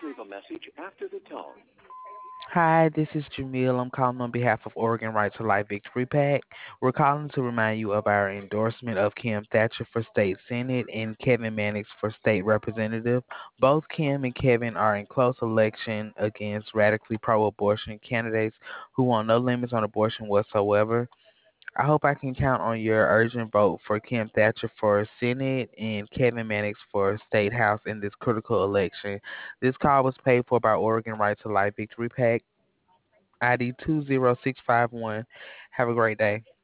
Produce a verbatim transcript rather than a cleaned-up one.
leave a message after the tone. Hi, this is Jamil. I'm calling on behalf of Oregon Right to Life Victory PAC. We're calling to remind you of our endorsement of Kim Thatcher for state senate and Kevin Mannix for state representative. Both Kim and Kevin are in close election against radically pro-abortion candidates who want no limits on abortion whatsoever. I hope I can count on your urgent vote for Kim Thatcher for Senate and Kevin Mannix for State House in this critical election. This call was paid for by Oregon Right to Life Victory PAC. I D two zero six five one. Have a great day.